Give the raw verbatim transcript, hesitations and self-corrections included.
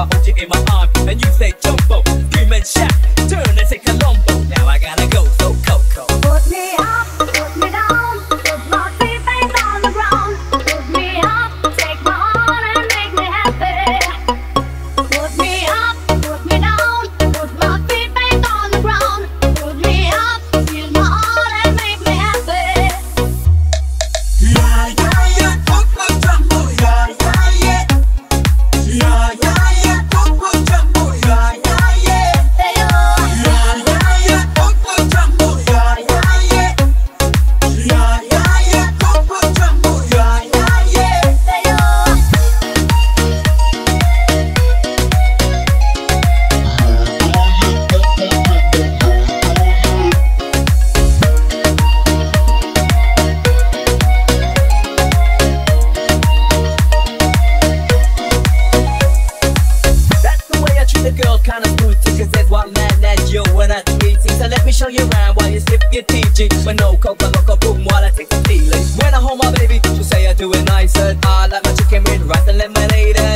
I hold you in my arm and you say jumbo, scream and shout, turn and say Colombo. Now I gotta go, so Coco. Put me up, put me down, put my feet back on the ground. Put me up, take my heart and make me happy. Put me up, put me down, put my feet back on the ground. Put me up, feel my heart and make me happy. Yeah, yeah, yeah, Coco Jumbo, yeah, yeah, yeah. Yeah, yeah, yeah, Coco Jumbo, yeah, yeah, yeah. Hey, oh. Yeah, yeah, yeah, Coco Jumbo, yeah, yeah, yeah. Yeah, yeah, yeah, Coco Jumbo, yeah, yeah, yeah. Hey, oh. That's the way I treat a girl, kinda smooth too, cause there's one man that you when I treat. So let me show you around while you sip your T G. But no coca loco boom while I take the feeling. When I hold my baby, she'll say I do it nicer. I like my chicken with rice and lemonade.